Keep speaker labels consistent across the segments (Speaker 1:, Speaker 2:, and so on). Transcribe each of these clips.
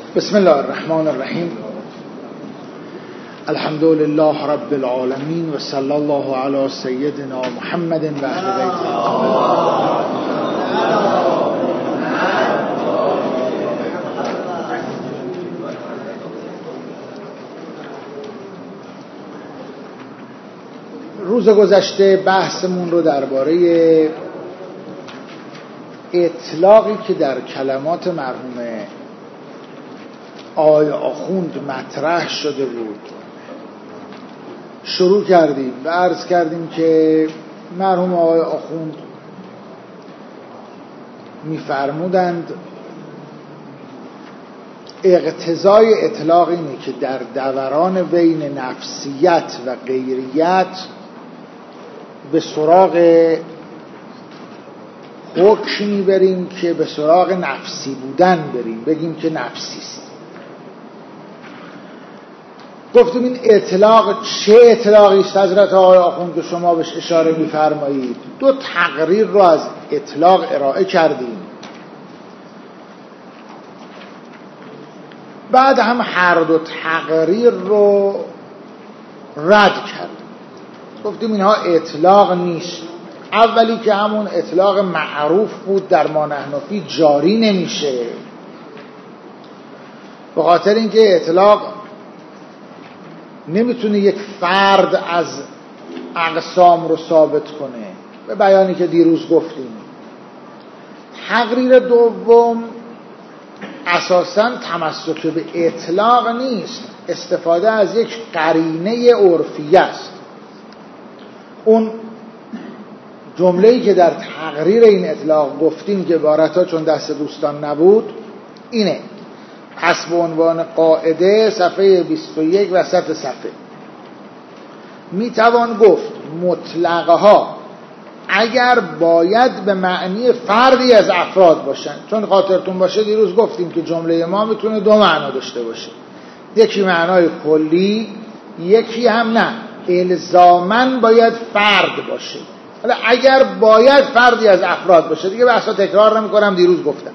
Speaker 1: بسم الله الرحمن الرحیم. الحمد لله رب العالمین و صلی الله علی سیدنا محمد و اهل بیته. روز گذشته بحثمون رو درباره اطلاقی که در کلمات مرحوم آقای آخوند مطرح شده بود شروع کردیم و عرض کردیم که مرحوم آقای آخوند می‌فرمودند اقتضای اطلاق اینه که در دوران بین نفسیت و غیریت به سراغ حکمی بریم که به سراغ نفسی بودن بریم، بگیم که نفسیست. گفتیم این اطلاق چه اطلاقی است حضرت آقای آخوند که شما بهش اشاره می‌فرمایید؟ دو تقریر رو از اطلاق ارائه کردیم، بعد هم هر دو تقریر رو رد کردیم. گفتیم اینها اطلاق نیست. اولی که همون اطلاق معروف بود در ما نحن فی جاری نمیشه، به خاطر اینکه اطلاق نمیتونه یک فرد از اقسام رو ثابت کنه، به بیانی که دیروز گفتیم. تقریر دوم اساساً تمسک به اطلاق نیست، استفاده از یک قرینه عرفیه است. اون جمله‌ای که در تقریر این اطلاق گفتیم که عبارت‌ها چون دست دوستان نبود اینه. پس به عنوان قاعده صفحه 21 وسط صفحه میتوان گفت مطلقها اگر باید به معنی فردی از افراد باشن، چون خاطرتون باشه دیروز گفتیم که جمله ما میتونه دو معنا داشته باشه، یکی معنای کلی، یکی هم نه الزاماً باید فرد باشه. حالا اگر باید فردی از افراد باشه، دیگه بحثا تکرار نمی‌کنم، دیروز گفتم.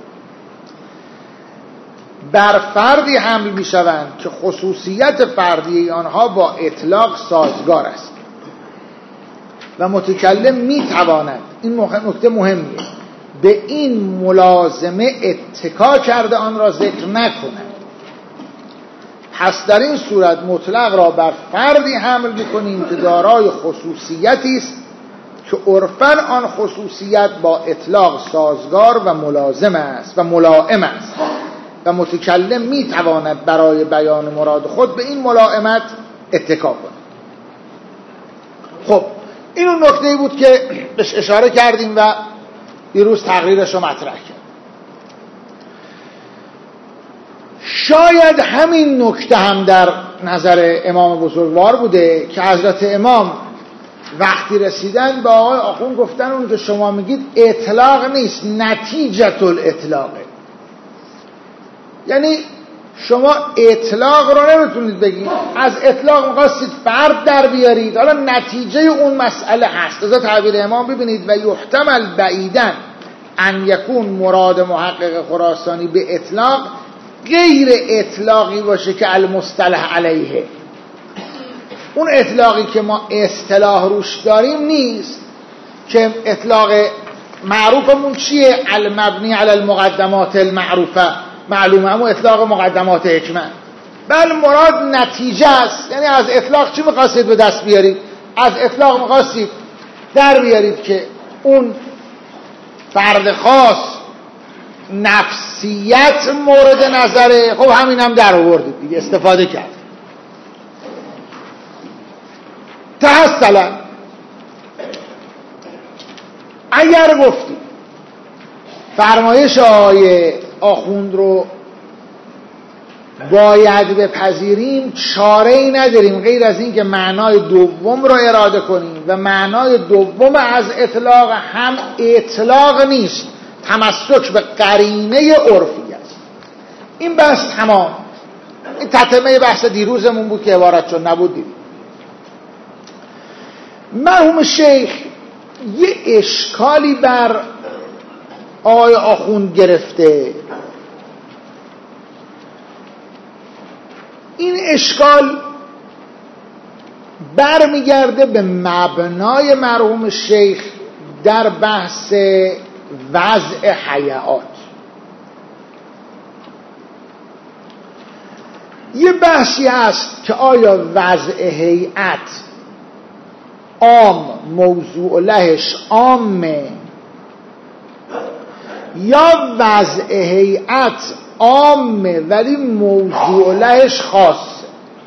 Speaker 1: بر فردی حمل می‌شوند که خصوصیت فردی آنها با اطلاق سازگار است و متکلم می‌تواند، این نکته مهمیه، به این ملازمه اتکا کرده آن را ذکر نکند. پس در این صورت مطلق را بر فردی حمل می‌کنیم که دارای خصوصیتی است که عرفاً آن خصوصیت با اطلاق سازگار و ملازم است و ملائم است و متکلم میتواند برای بیان مراد خود به این ملائمت اتکا کند. خب این اون نکته‌ای بود که بهش اشاره کردیم و دیروز تقریرش رو مطرح کردیم. شاید همین نکته هم در نظر امام بزرگوار بوده که حضرت امام وقتی رسیدن با آقای آخوند گفتن اون که شما میگید اطلاق نیست، نتیجه الاطلاقه. یعنی شما اطلاق رو نمیتونید بگید، از اطلاق می‌خواستید فرد در بیارید، حالا نتیجه اون مسئله هست. از تعبیر امام ببینید و یحتمل بعیداً ان یکون مراد محقق خراسانی به اطلاق غیر اطلاقی باشه که المصطلح علیه. اون اطلاقی که ما اصطلاح روش داریم نیست، که اطلاق معروفمون چیه؟ المبنی علی المقدمات المعروفه معلومه، همون اطلاق مقدمات حکمه. بل مراد نتیجه است. یعنی از اطلاق چی می‌خواستید به دست بیارید؟ از اطلاق می‌خواستید در بیارید که اون فرد خاص نفسیت مورد نظره. خب همین هم در آوردید دیگه، استفاده کرد. تحصلا اگر گفتیم فرمایش آقای آخوند رو باید بپذیریم، چاره‌ای نداریم غیر از این که معنای دوم رو اراده کنیم و معنای دوم از اطلاق هم اطلاق نیست، تمسک به قرینه عرفی است. این بحث تمام. این تتمه بحث دیروزمون بود که عبارت چون نبود دیدیم. مرحوم شیخ یه اشکالی بر آقای آخوند گرفته این اشکال برمیگرده به مبنای مرحوم شیخ در بحث وضع هیئات. یه بحثی هست که آیا وضع هیئت عام موضوع لهش عامه یا وضع هیئت عامه ولی موضوع لهش خاصه.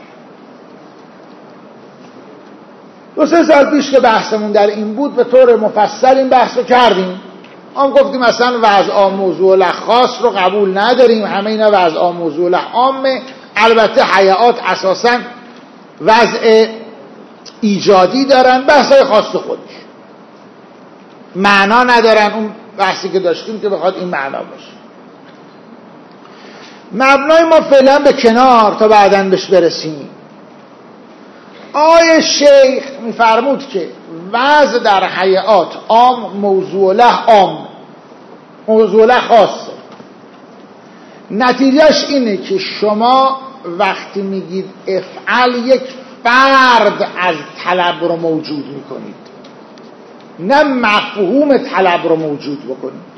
Speaker 1: 2-3 سال پیش که بحثمون در این بود به طور مفصل این بحث رو کردیم. هم گفتیم مثلا وضع عام موضوع له خاص رو قبول نداریم، همه اینا وضع عام موضوع له عامه. البته هیئات اساساً وضع ایجادی دارن، بحثای خاص خودش، معنا ندارن. اون بحثی که داشتیم که بخواد این معنا باشه. مبنای ما فعلا به کنار تا بعداً بهش برسیم. آیه شیخ میفرمود که وضع در هیئات عام موضوع له عام، موضوع له خاصه. نتیجهش اینه که شما وقتی میگید افعل یک فرد از طلب رو موجود میکنید، نه مفهوم طلب رو موجود بکنید.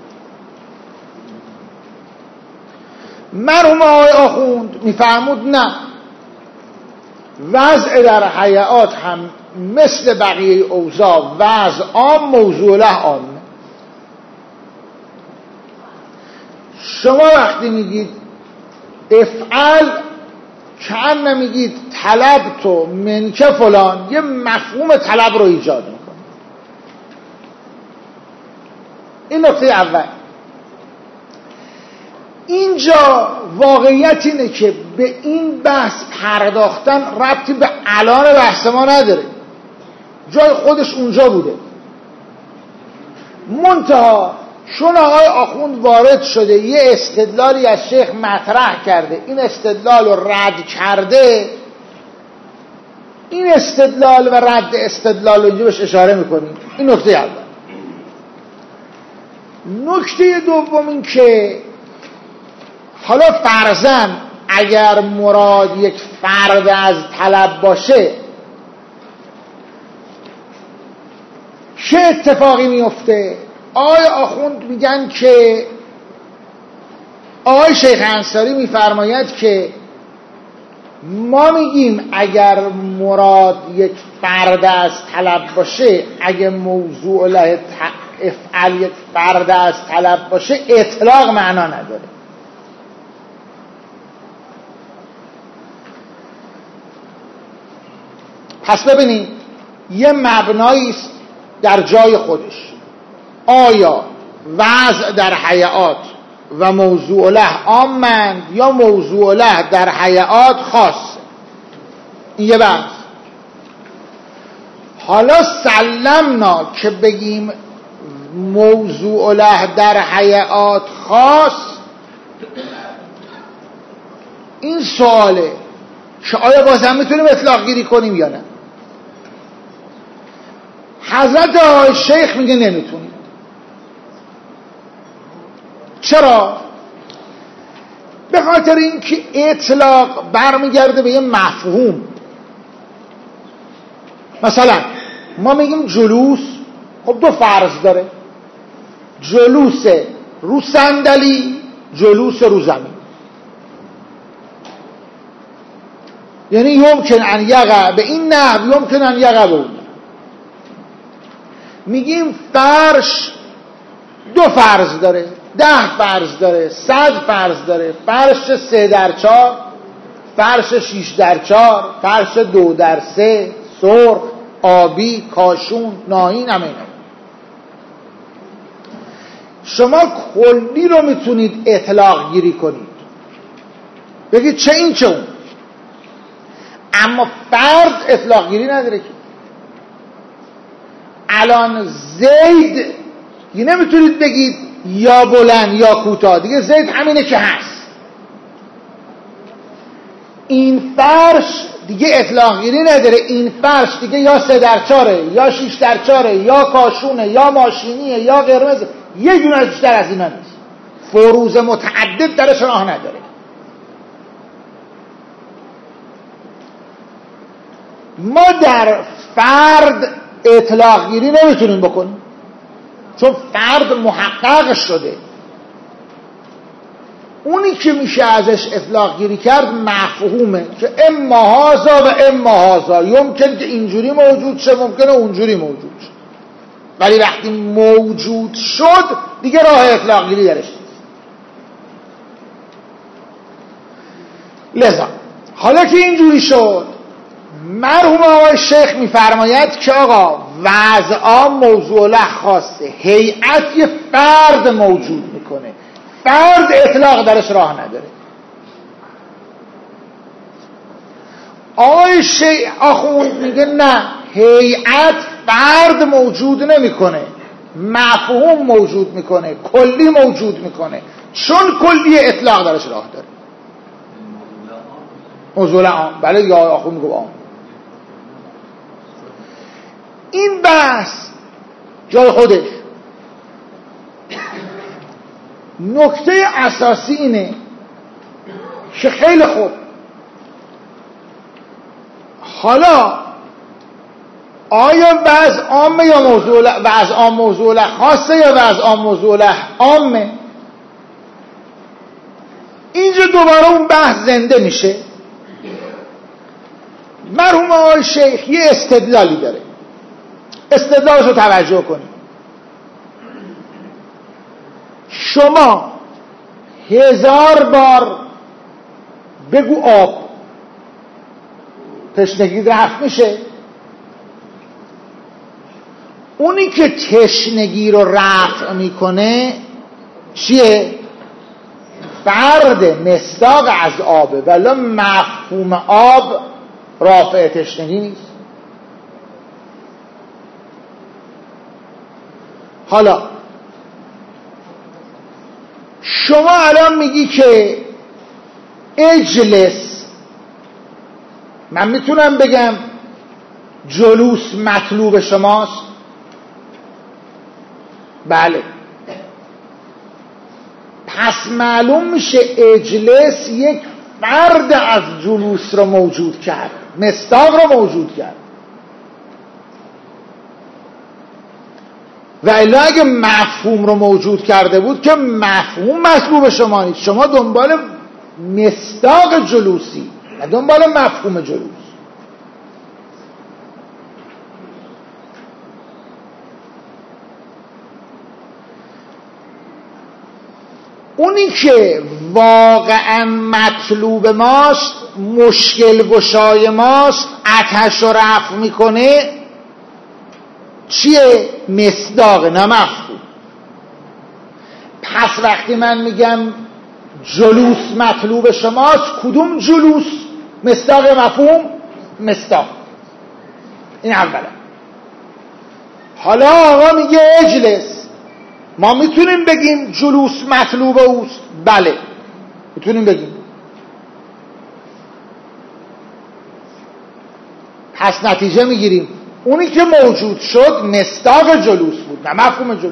Speaker 1: مرحوم آقای آخوند میفرمود نه، وضع در هیئات هم مثل بقیه اوضاع وضع عام موضوع له عام. شما وقتی میگید افعل کأن نمیگید طلب تو منکه فلان، یه مفهوم طلب رو ایجاد میکنه. این نکته اول. اینجا واقعیت اینه که به این بحث پرداختن ربطی به الان بحث ما نداره، جای خودش اونجا بوده. منتها چون آقای آخوند وارد شده یه استدلالی از شیخ مطرح کرده، این استدلال رو رد کرده، این استدلال و رد استدلال رو اینجا بهش اشاره میکنیم. این نکته اول. نکته دوم این که حالا فرضاً اگر مراد یک فرد از طلب باشه چه اتفاقی میفته؟ آقای آخوند میگن که آقای شیخ انصاری میفرماید که ما میگیم اگر مراد یک فرد از طلب باشه، اگه موضوع له افعل یک فرد از طلب باشه، اطلاق معنا نداره. پس ببینید یه مبنایی است در جای خودش. آیا وضع در هیئات و موضوع له عامند یا موضوع له در هیئات خاص؟ این یه بحث. حالا سلمنا که بگیم موضوع له در هیئات خاص، این سواله که آیا باز هم میتونیم اطلاق گیری کنیم یا نه؟ حضرت آقای شیخ میگه نمیتونیم. چرا؟ به خاطر اینکه اطلاق برمیگرده به یه مفهوم. مثلا ما میگیم جلوس، خب 2 فرض داره، جلوس رو صندلی، جلوس رو زمین. یعنی یمکن ان یقع به این نحو، یمکن ان یقع به اون. میگیم فرش 2 فرض داره، 10 فرض داره، 100 فرض داره. فرش 3x4، فرش 6x4، فرش 2x3، سرخ، آبی، کاشون، ناهین، همه اینا. شما کلی رو میتونید اطلاق گیری کنید، بگید چه این چه اون، اما فرد اطلاق گیری نداره که. الان زید یه نمیتونید بگید یا بلند یا کوتاه، دیگه زید همینه که هست. این فرش دیگه اطلاق گیری نداره. این فرش دیگه یا 3x4 یا 6x4 یا کاشونه یا ماشینیه یا قرمز، یه دونه بیشتر از اینا نیست. فروز متعدد درش راه نداره. ما در فرد اطلاق گیری نمیتونیم بکنیم، چون فرد محقق شده. اونی که میشه ازش اطلاق گیری کرد مفهومه که اما هازا و اما هازا، یمکن که اینجوری موجود شه، ممکنه اونجوری موجود شه، ولی وقتی موجود شد دیگه راه اطلاق گیری درش نیست. لذا حالا که اینجوری شد، مرحوم آقای شیخ میفرماید که آقا وضع موضوع له خاصه، هیئت یه فرد موجود میکنه، فرد اطلاق درش راه نداره. آقای شیخ آخوند میگه نه، هیئت فرد موجود نمیکنه، مفهوم موجود میکنه، کلی موجود میکنه، چون کلی اطلاق درش راه داره. موضوع عام، بله یا آخوند میگه عام. این بحث جای خودش. نکته اساسی اینه که خیلی خوب، حالا آیا وضع عامه یا موضوع له، وضع عام موضوع له خاصه یا وضع عام موضوع له عامه؟ اینجا دوباره اون بحث زنده میشه. مرحوم آقای شیخ یه استدلالی داره، استدلالش رو توجه کنید. شما 1000 بار بگو آب، تشنگی رفع میشه؟ اونی که تشنگی رو رفع میکنه چیه؟ فرد مصداق از آبه، ولی مفهوم آب رافع تشنگی نیست. حالا شما الان میگی که اجلس، من میتونم بگم جلوس مطلوب شماست؟ بله. پس معلوم میشه اجلس یک فرد از جلوس رو موجود کرد، مصداق رو موجود کرد. و الا اگه مفهوم رو موجود کرده بود که مفهوم مطلوب شما نیست، شما دنبال مصداق جلوسی و دنبال مفهوم جلوس. اونی که واقعا مطلوب ماست، مشکل گشای ماست، آتش رو رفع میکنه، چیه؟ مصداق، نه مفهوم. پس وقتی من میگم جلوس مطلوب شماست، کدوم جلوس؟ مصداق مفهوم؟ مصداق. این اولا. حالا آقا میگه اجلس، ما میتونیم بگیم جلوس مطلوب اوست؟ بله میتونیم بگیم. پس نتیجه میگیریم اونی که موجود شد مصداق جلوس بود، نه مفهوم جلوس.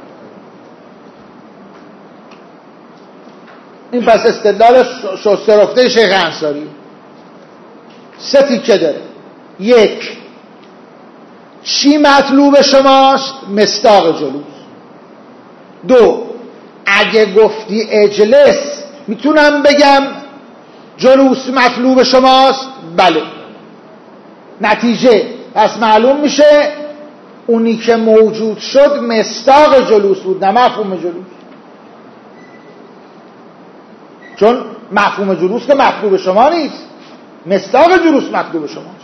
Speaker 1: این پس استدلال شسته رفته شیخ انصاری. 3 تیکه داره. 1، چی مطلوب شماست؟ مصداق جلوس. 2، اگه گفتی اجلس میتونم بگم جلوس مطلوب شماست؟ بله. نتیجه پس معلوم میشه اونی که موجود شد مصداق جلوس بود، نه مفهوم جلوس. چون مفهوم جلوس که مطلوب شما نیست، مصداق جلوس مطلوب شماست.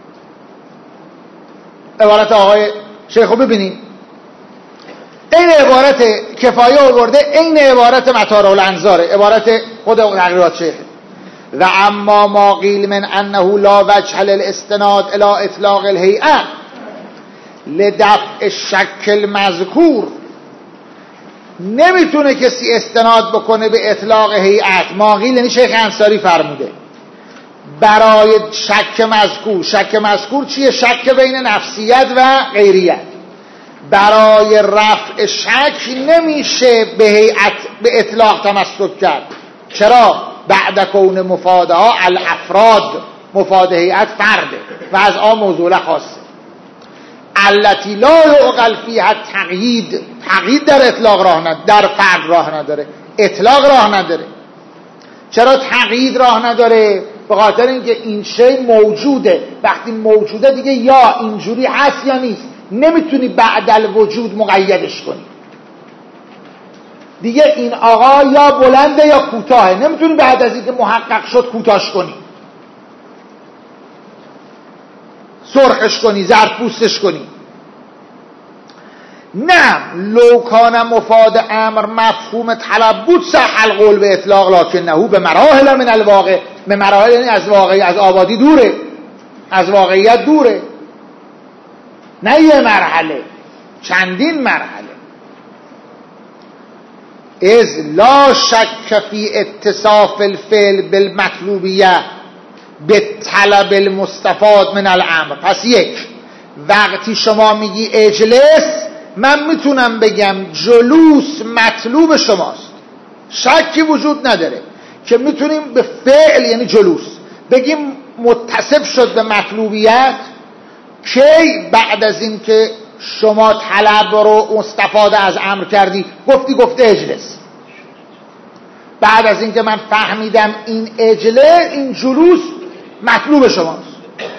Speaker 1: عبارت آقای شیخ رو ببینیم. این عبارت کفایه آورده، این عبارت مطارح الانظاره، عبارت خود تقریرات شیخ. و اما ما قیل من انه لا وجه للاستناد الى اطلاق الهیئه لدفع الشک المذکور، نمیتونه کسی استناد بکنه به اطلاق هیئت. ما قیل یعنی شیخ انصاری فرموده برای شک مذکور. شک مذکور چیه؟ شک بین نفسیت و غیریت. برای رفع شک نمیشه به هیئت به اطلاق تمسک کرد. چرا؟ بعد کون مفاده ها الافراد، مفاده هیئت فرده. و از آن موضوع خاصه. التی لا یعقل فیها تقیید در اطلاق راه نداره، در فرد راه نداره، اطلاق راه نداره. چرا تقیید راه نداره؟ به خاطر اینکه این شی موجوده، وقتی موجوده دیگه یا اینجوری هست یا نیست، نمیتونی بعد الوجود مقیدش کنی. دیگه این آقا یا بلنده یا کوتاهه، نمیتونی بعد از اینکه محقق شد کوتاش کنی، سرخش کنی، زرد کنی. نه، لو کان مفاد امر مفهوم طلب بود صح القول به اطلاق، لکنه به مراحل من الواقع، به مراحل یعنی از واقعی، از آبادی دوره، از واقعیت دوره، نه یه مرحله، چندین مرحله. از لا شک فی اتصاف الفعل بالمطلوبیه به طلب المستفاد من الامر. پس یک، وقتی شما میگی اجلس، من میتونم بگم جلوس مطلوب شماست، شکی وجود نداره که میتونیم به فعل یعنی جلوس بگیم متصف شد به مطلوبیت کی؟ بعد از این که شما طلب رو استفاده از امر کردی، گفته اجلس. بعد از این که من فهمیدم این اجله، این جلوس مطلوب شماست.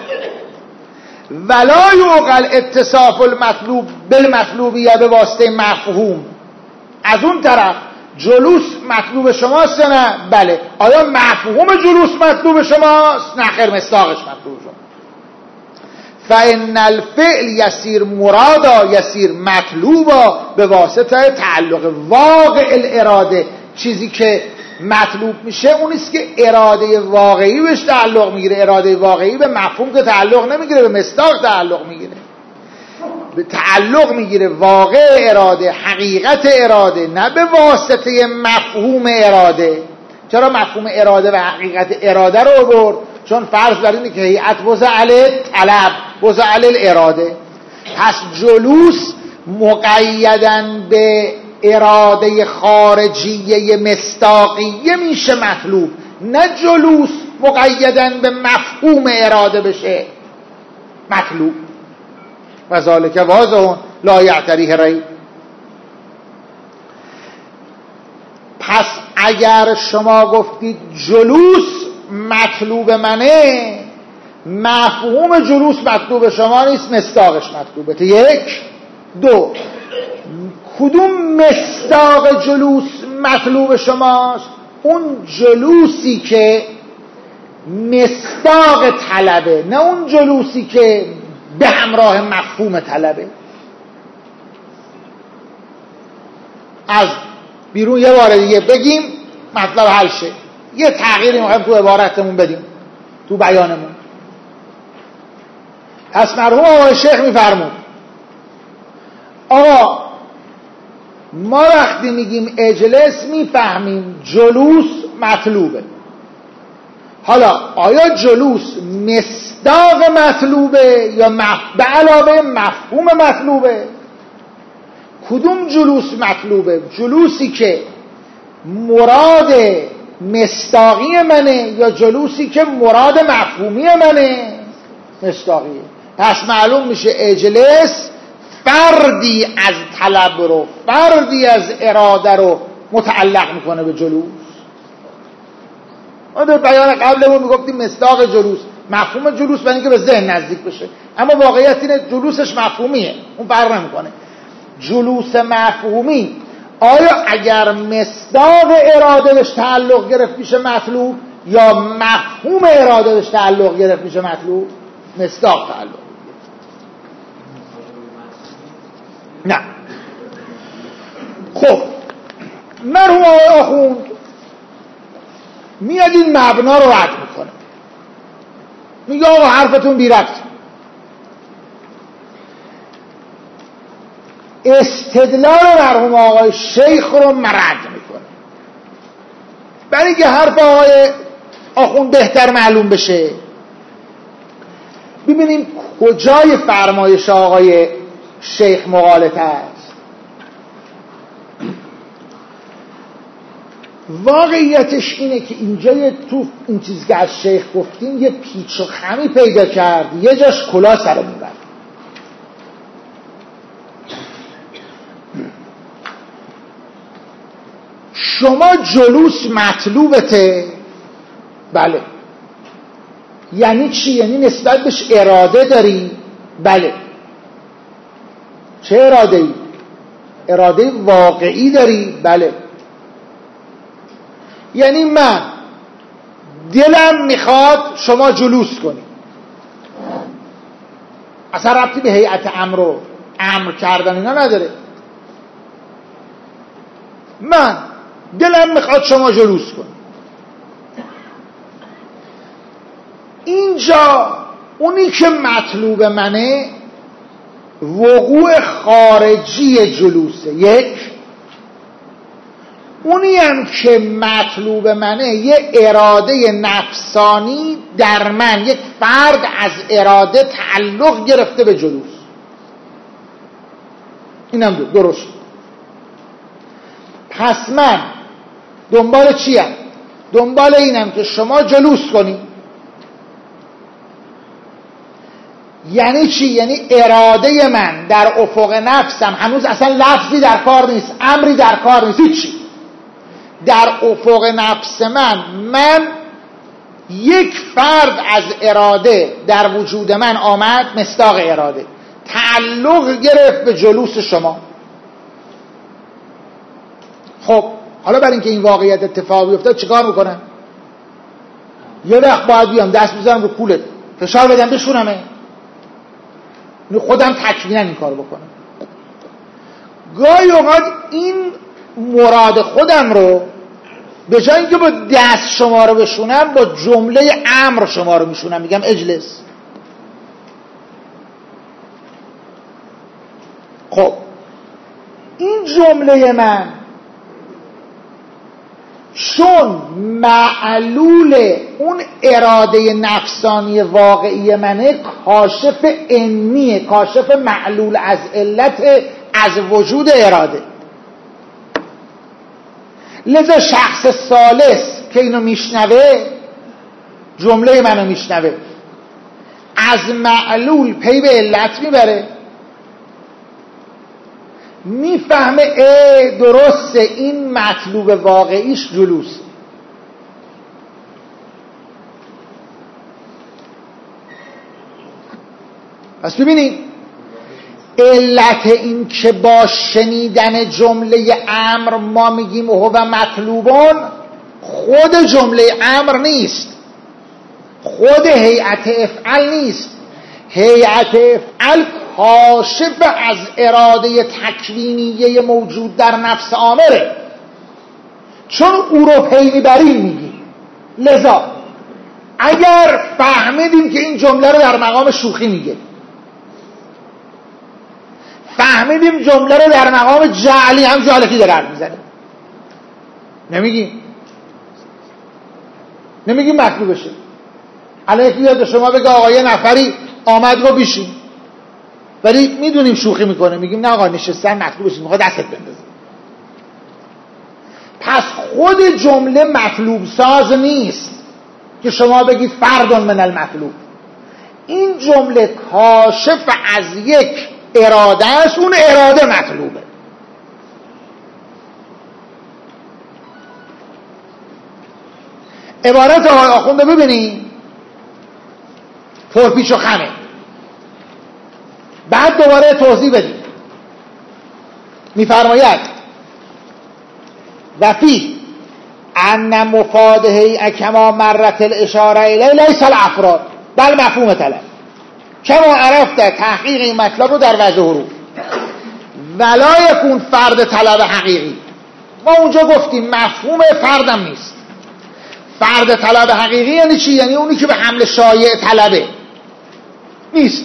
Speaker 1: ولا یعقل اتصاف المطلوب بالمطلوبیه به واسطه مفهوم. از اون طرف جلوس مطلوب شماست یا نه؟ بله. آیا مفهوم جلوس مطلوب شماست؟ نه خیر، مصداقش مطلوب شماست. فإن الفعل یسیر مرادا یسیر مطلوبا به واسطه تعلق واقع الاراده. چیزی که مطلوب میشه اونیست که اراده واقعی بهش تعلق میگیره. اراده واقعی به مفهوم که تعلق نمیگیره، به مصداق تعلق میگیره، به تعلق میگیره واقع اراده، حقیقت اراده، نه به واسطه مفهوم اراده. چرا مفهوم اراده و حقیقت اراده رو آورد؟ چون فرض بر اینه که هیئت وضع طلب وضع الاراده. پس جلوس مقیدن به اراده خارجیه مصداقیه میشه مطلوب، نه جلوس مقیدن به مفهوم اراده بشه مطلوب. و ذالک واضح لا یعتریه ریب. پس اگر شما گفتید جلوس مطلوب منه، مفهوم جلوس مطلوب شما نیست، مصداقش مطلوبه. یک. دو، کدوم مصداق جلوس مطلوب شماست؟ اون جلوسی که مصداق طلبه، نه اون جلوسی که به همراه مفهوم طلبه. از بیرون یه بار دیگه بگیم مطلب حل شه. یه تغییری میخوایم تو عبارتمون بدیم، تو بیانمون. پس مرحوم آقای شیخ میفرمود آقا ما وقتی میگیم اجلس میفهمیم جلوس مطلوبه. حالا آیا جلوس مصداق مطلوبه یا به علاوه مفهوم مطلوبه؟ کدوم جلوس مطلوبه؟ جلوسی که مراد مصداقی منه یا جلوسی که مراد مفهومی منه؟ مصداقیه. پس معلوم میشه اجلس فردی از طلب رو، فردی از اراده رو متعلق میکنه به جلوس. ما در بیان قبلمون میگفتیم مصداق جلوس، مفهوم جلوس برای اینکه به ذهن نزدیک بشه، اما واقعیت اینه جلوسش مفهومیه، اون فرق نمیکنه. جلوس مفهومی آیا اگر مصداق اراده بهش تعلق گرفت میشه مطلوب یا مفهوم اراده بهش تعلق گرفت میشه مطلوب؟ مصداق تعلق. نه. خب مرحوم آقای آخوند میاد این مبنا رو رد میکنه، میگه آقا حرفتون بی ربط. استدلال مرحوم آقای شیخ رو مرد میکنه برای اینکه حرف آقای آخوند بهتر معلوم بشه. ببینیم کجای فرمایش آقای شیخ مغالطه است. واقعیتش اینه که اینجا تو این چیزی که از شیخ گفتیم یه پیچ و خمی پیدا کرد، یه جاش کلا سرمون برد. شما جلوس مطلوبته، بله. یعنی چی؟ یعنی نسبت بهش اراده داری؟ بله. چه اراده ای؟ اراده واقعی داری؟ بله. یعنی من دلم میخواد شما جلوس کنی، اصلا ربطی به هیئت امر کردن اینا نداره. من دلم میخواد شما جلوس کنی. اینجا اونی که مطلوب منه وقوع خارجی جلوسه، یک. اونی هم که مطلوب منه یه اراده نفسانی در من، یک فرد از اراده تعلق گرفته به جلوس. اینم درست. پس من دنبال چیم؟ دنبال اینم که شما جلوس کنی. یعنی چی؟ یعنی اراده من در افق نفسم هنوز اصلا لفظی در کار نیست، امری در کار نیست، هیچی. در افق نفس من یک فرد از اراده در وجود من آمد، مصداق اراده تعلق گرفت به جلوس شما. خب حالا برای اینکه این واقعیت اتفاق بیفته چیکار میکنم؟ یه وقت باید بیام دست بزنم رو کولت، فشار بدم بشونمه، خودم تکوینا این کار بکنم. گاهی اوقات این مراد خودم رو به جای اینکه با دست شما رو بشونم با جمله امر شما رو میشونم، میگم اجلس. خب این جمله من چون معلول اون اراده نفسانی واقعی منه، کاشف انیه، کاشف معلول از علت از وجود اراده. لذا شخص ثالث که اینو میشنوه، جمله منو میشنوه، از معلول پی به علت میبره، میفهمه درسته این مطلوب واقعیش جلوس. پس ببینید علت این که با شنیدن جمله امر ما میگیم هو مطلوبون، خود جمله امر نیست، خود هیئت افعل نیست. هیئت افعل کاشف از اراده تکوینیه موجود در نفس آمره، چون او رو پی میبریم میگیم. لذا اگر فهمیدیم که این جمله رو در مقام شوخی میگه، فهمیدیم جمله رو در مقام جعلی هم جالکی داره حرف میزنه، نمیگیم مطلوب بشه. الان یکی بیاد به شما بگه آقا یه نفری آمد رو بیشین، ولی میدونیم شوخی میکنه، میگیم نه آقا نشستن مطلوب بشه، میخواد دستت بندازه. پس خود جمله مطلوب ساز نیست که شما بگید فرد من المطلوب. این جمله کاشف از یک اراده است، اون اراده مطلوبه. عبارت آقای آخونده ببینید پرپیچ و خمه، بعد دوباره توضیح بدیم. میفرماید و فی ان مفاده کما مرت الاشاره الیه لیس الافراد بل مفهوم طلب کما عرفت. تحقیق این مطلب رو در وضع حروف ولا یکون فرد طلب حقیقی. ما اونجا گفتیم مفهوم فردم نیست. فرد طلب حقیقی یعنی چی؟ یعنی اونی که به حمل شایع طلبه نیست.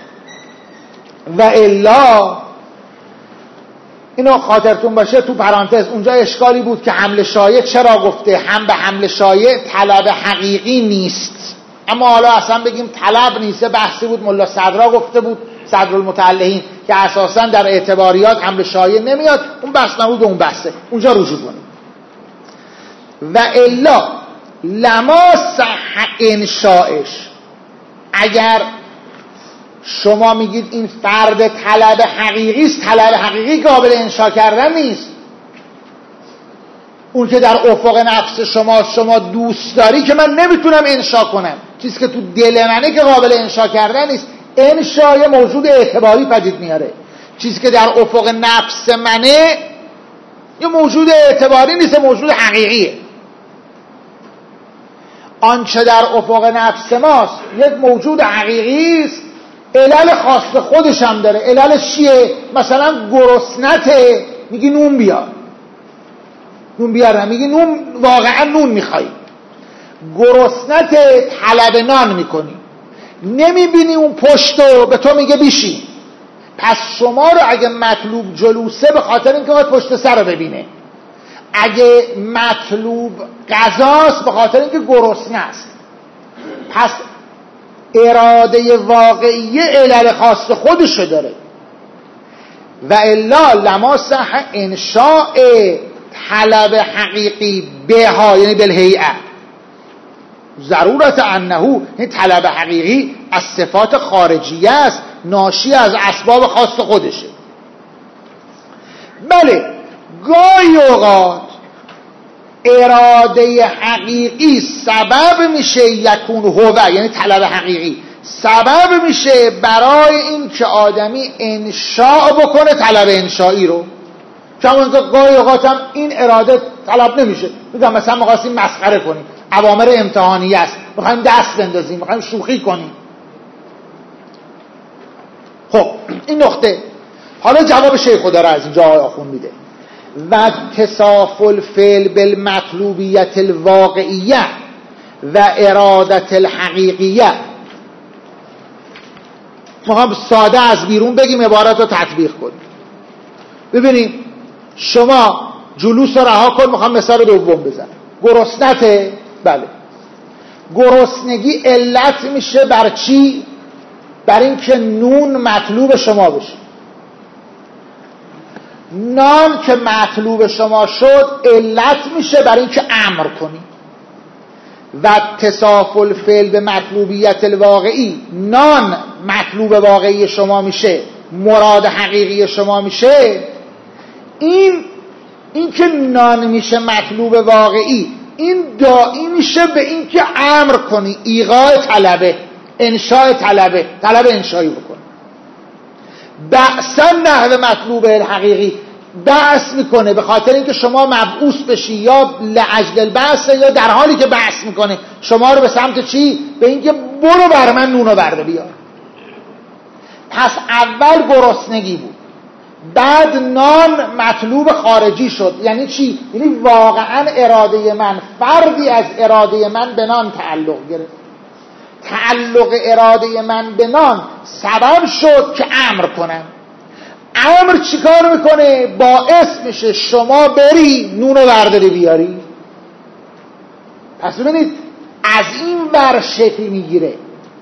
Speaker 1: و الا اینو خاطرتون باشه تو پرانتز اونجا اشکالی بود که حمل شایع چرا گفته هم به حمل شایع طلب حقیقی نیست، اما حالا اصلا بگیم طلب نیست. بحثی بود ملا صدرا گفته بود، صدرالمتعلهین، که اساسا در اعتباریات حمل شایع نمیاد. اون بحث نبود و اون بحثه، اونجا رجوع کنیم. و الا لما صح انشائش. اگر شما میگید این فرد طلب حقیقی است، طلب حقیقی قابل انشا کردن نیست. اون که در افق نفس شما دوست داری که من نمیتونم انشا کنم، چیزی که تو دل منه که قابل انشا کردن نیست. انشا یه موجود اعتباری پدید میاره. چیزی که در افق نفس منه یه موجود اعتباری نیست، موجود حقیقیه. آنچه در افق نفس ماست یک موجود حقیقی است، علل خاص خودش هم داره. عللش چیه؟ مثلا گرسنته، میگی نون بیار، نون بیارم، میگی نون، واقعا نون میخوای. گرسنته، طلب نان میکنی، نمیبینی اون پشتو، به تو میگه بیشین. پس شما رو اگه مطلوب جلوسه به خاطر اینکه باید پشت سر رو ببینه، اگه مطلوب غذاست به خاطر اینکه گرسنه است. پس اراده واقعیه علل خاص خودشو داره. و الا لما صح انشاء طلب حقیقی بها، یعنی بالهیئه، ضرورت انه، این طلب حقیقی از صفات خارجیه است، ناشی از اسباب خاص خودشه. بله، گاهی اوقات اراده حقیقی سبب میشه، یکون هو، یعنی طلب حقیقی سبب میشه برای این که آدمی انشاء بکنه طلب انشایی رو. چون گاهی اوقات هم این اراده طلب نمیشه. میگم مثلا ما خواستیم مسخره کنیم، اوامر امتحانی است، میخوایم دست بندازیم، میخوایم شوخی کنیم. خب این نقطه. حالا جواب شیخ خدا را از اینجا آخون میده. و اتصاف الفعل بالمطلوبیت الواقعیه و ارادت الحقیقیه. میخوام ساده از بیرون بگیم، عبارت رو تطبیق کنیم. ببینیم شما جلوس رو رها کن، میخوام مثال دوم بزنم. گرسنته، بله، گرسنگی علت میشه بر چی؟ بر این که نون مطلوب شما بشه. نان که مطلوب شما شد علت میشه بر این که امر کنی. و اتصاف الفعل به مطلوبیت الواقعی، نان مطلوب واقعی شما میشه، مراد حقیقی شما میشه. این که نان میشه مطلوب واقعی، این داعی میشه به این که امر کنی، ایقاع طلبه، انشاء طلبه، طلب انشایی بکن. بحثا نحو مطلوب الحقیقی، بحث میکنه به خاطر اینکه شما مبعوث بشی، یا لاجل البحث، یا در حالی که بحث میکنه شما رو به سمت چی؟ به اینکه برو بر من نونو برده بیار. پس اول گرسنگی بود، بعد نان مطلوب خارجی شد. یعنی چی؟ یعنی واقعا اراده من، فردی از اراده من به نان تعلق گرفت. تعلق اراده من به نان سبب شد که امر کنم. امر چیکار میکنه؟ باعث میشه شما بری نونو برداری بیاری. پس ببینید از این ور شکل میگیره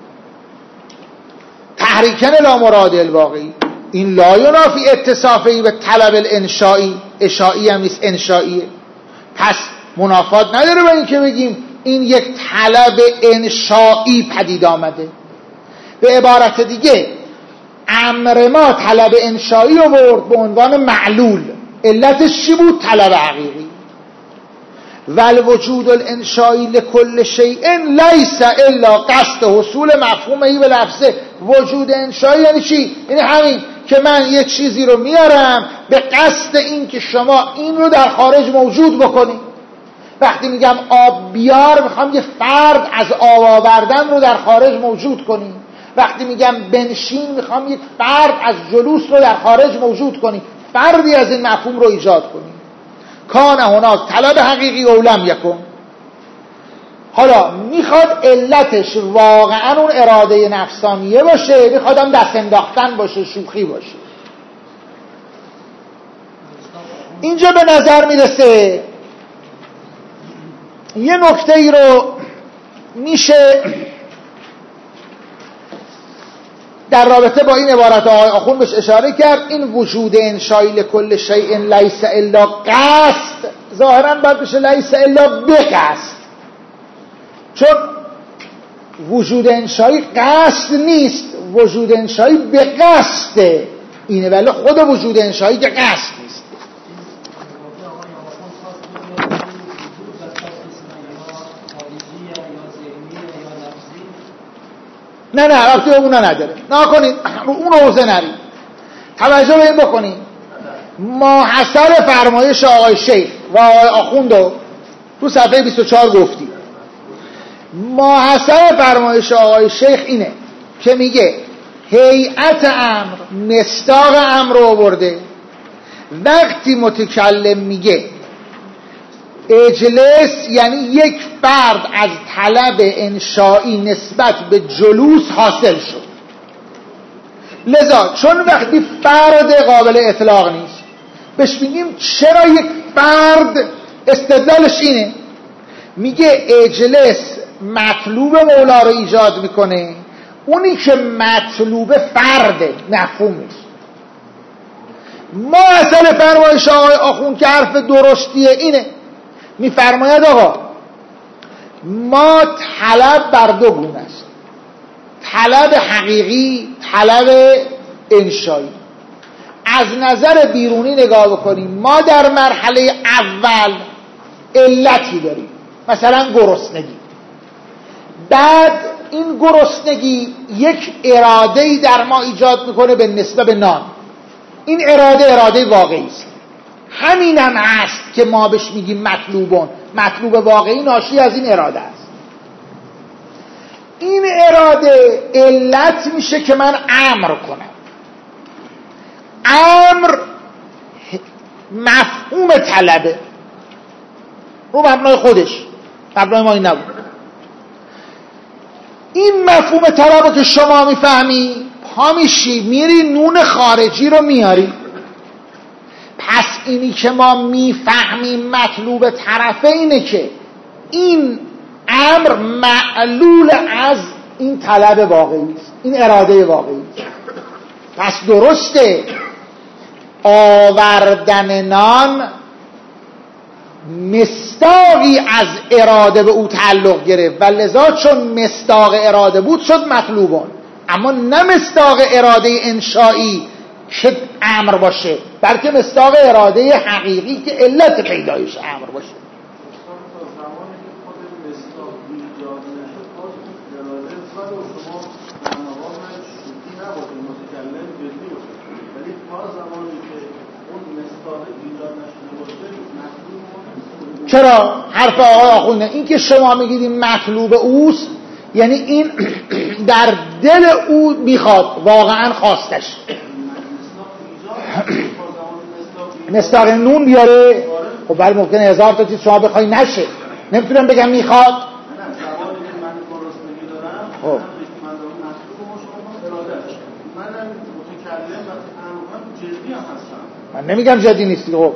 Speaker 1: تحریکن لا مراد الواقعی. این لا ینافی اتصافی به طلب الانشایی، اشایی هم نیست، انشاییه. پس منافات نداره با این که بگیم این یک طلب انشایی پدید آمده. به عبارت دیگه امر ما طلب انشایی رو برد به عنوان معلول. علتش چی بود؟ طلب حقیقی. والوجود الانشایی لکل شیء لیس الا قصد حصول مفهومه به لفظه. وجود انشایی یعنی چی؟ یعنی همین که من یک چیزی رو میارم به قصد این که شما این رو در خارج موجود بکنی. وقتی میگم آب بیار، میخوام یه فرد از آب آوردن رو در خارج موجود کنی. وقتی میگم بنشین، میخوام یک فرد از جلوس رو در خارج موجود کنی، فردی از این مفهوم رو ایجاد کنی. کان هناک طلب حقیقی اولم یکن. حالا میخواد علتش واقعا اون اراده نفسانیه باشه، میخواد هم دست انداختن باشه، شوخی باشه. اینجا به نظر میرسه یه نکته ای رو میشه در رابطه با این عبارت آقای آخوند بهش اشاره کرد. این وجود انشایی لکل شیء لیس الا قصد ظاهرا باید بشه لیس الا بقصد، چون وجود انشایی قصد نیست، وجود انشایی به قصد اینه، ولی خود وجود انشایی که قصد نیست. نه وقتی اونها نداره، نه کنید اون حوزه نرید. توجه به این بکنید، ماحصل فرمایش آقای شیخ و آقای آخوندو تو صفحه 24 گفتی. ماحصل فرمایش آقای شیخ اینه که میگه هیئت امر مصداق امر رو آورده. وقتی متکلم میگه اجلس یعنی یک فرد از طلب انشایی نسبت به جلوس حاصل شد. لذا چون وقتی فرد قابل اطلاق نیست بهش میگیم چرا یک فرد، استدلالش اینه، میگه اجلس مطلوب مولا رو ایجاد میکنه، اونی که مطلوب فرده، مفهومش. ما اصل فرمایش آقای آخوند که حرف درستیه اینه، میفرماید آقا ما طلب بر دو گونه است، طلب حقیقی، طلب انشایی. از نظر بیرونی نگاه بکنیم، ما در مرحله اول علتی داریم، مثلا گرسنگی. بعد این گرسنگی یک اراده‌ای در ما ایجاد میکنه به نسبت به نان. این اراده واقعی است. همین هم هست که ما بهش میگیم مطلوبون. مطلوب واقعی ناشی از این اراده است. این اراده علت میشه که من امر کنم. امر مفهوم طلبه رو مبنای خودش، مبنای ما این نبود. این مفهوم طلبه که شما میفهمی، پا میشی میری نون خارجی رو میاری. پس اینی که ما میفهمیم مطلوب طرفه اینه که این امر معلول از این طلب واقعی است، این اراده واقعی است. پس درسته آوردن نان مصداقی از اراده به او تعلق گرفت و لذا چون مصداق اراده بود شد مطلوبون، اما نه مصداق اراده انشایی که امر باشه، بلکه مصداق اراده حقیقی که علت پیدایش امر باشه. چرا؟ حرف آقای آخونده این که شما میگید این مطلوب اوست، یعنی این در دل او میخواد، واقعا خواستش. مصداق نون بیاره، خب برای ممکنه 1000 تا چیز شما بخوای نشه، نمیتونم بگم میخواد. خب من نمیگم جدی نیستی. خب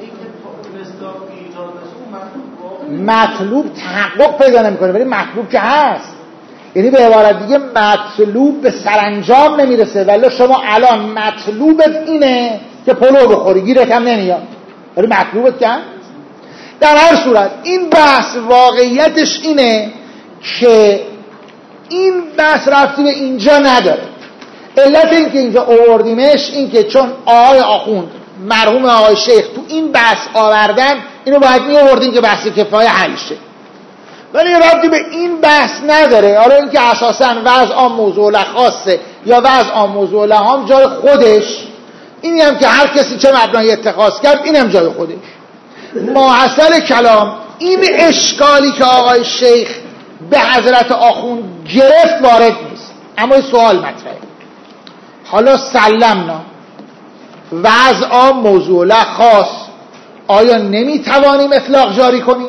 Speaker 1: مطلوب تحقق پیدا نمیکنه، ولی مطلوب که هست. یعنی به عبارت دیگه مطلوب به سرانجام نمیرسه، ولی شما الان مطلوبت اینه که پلو بخوری، گیرت هم نمیاد، ولی مطلوبت که در هر صورت این بحث واقعیتش اینه که این بحث رفتی به اینجا نداره. علت این که اینجا آوردیمش این که چون آقای آخوند مرحوم آقای شیخ تو این بحث آوردن، اینو باید می آوردیم که بحث کفایه حل شه، ولی ربطی به این بحث نداره. حالا این که اساساً وضع عام موضوع خاصه یا وضع عام موضوع هم جای خودش، اینی هم که هر کسی چه مبنای اتخاذ کرد اینم جای خودش. ماحصل کلام این اشکالی که آقای شیخ به حضرت آخوند گرفت وارد نیست، اما این سوال مطرحه. حالا سلمنا وضع عام موضوع خاص، آیا نمیتوانیم اطلاق جاری کنیم؟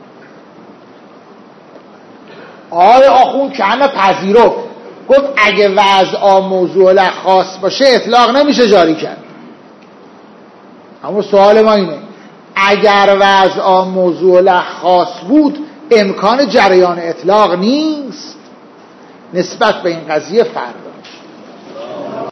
Speaker 1: آقای آخوند که همه پذیرفت، گفت اگه وضع موضوع خاص باشه اطلاق نمیشه جاری کرد. اما سوال ما اینه اگر وضع موضوع خاص بود امکان جریان اطلاق نیست. نسبت به این قضیه فرق